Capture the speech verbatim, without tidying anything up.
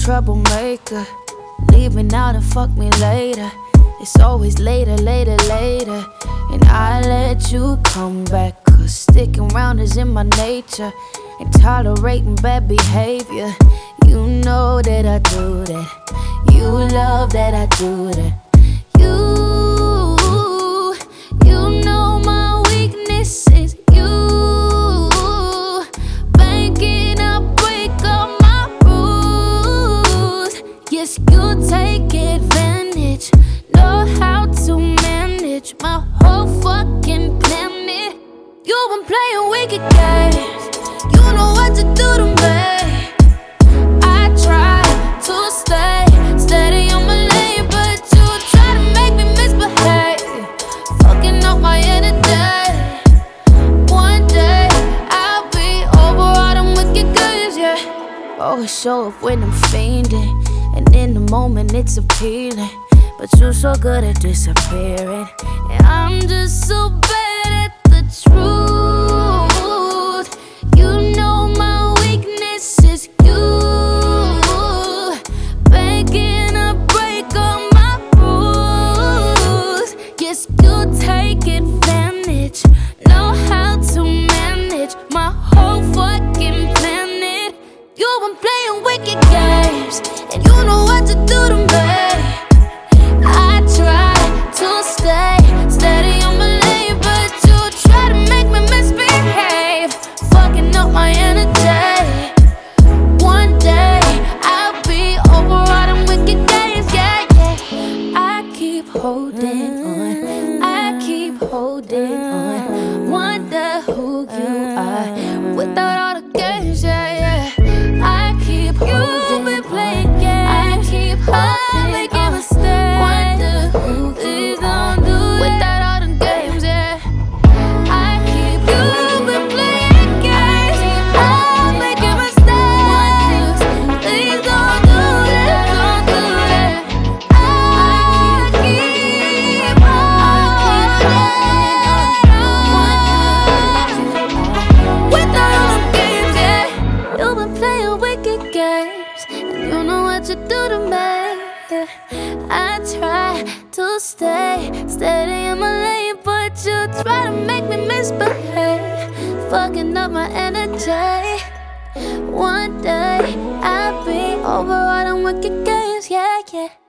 troublemaker. Leave me now and fuck me later. It's always later, later, later. And I let you come back, cause sticking around is in my nature. And tolerating bad behavior, you know that I do that. You love that I do that. You, you know my weaknesses. You, banking up, break up my rules. Yes, you take advantage. Know how to manage my whole fucking planet. You been playing wicked games. You know what to do to me. I try to stay steady on my lane, but you try to make me misbehave, fucking up my energy. One day I'll be over all them wicked games, yeah. Always show up when I'm fiending, and in the moment it's appealing. But you're so good at disappearing, and I'm just so bad at the truth. You know my weakness is you, begging to break all my rules. Yes, you take advantage, know how to manage my whole fucking planet. You been playing wicked games, and you know what to do to me. I try to stay steady on my lane, but you try to make me misbehave, fucking up my energy. One day I'll be over all them wicked days, yeah, yeah. I keep holding on, I keep holding on. Wonder who you are without all the games, yeah, yeah. I keep holding on, been playing games. I keep holding making on. Mistakes. Please don't do it without all the games, yeah. I keep you been playing games. I'm making mistakes. Please don't do that, don't do that. I keep on without all the games, yeah. You've been playing wicked games, and you know what you do to me, yeah. I try to stay steady in my lane, but you try to make me misbehave, fucking up my energy. One day I'll be over all them wicked games, yeah, yeah.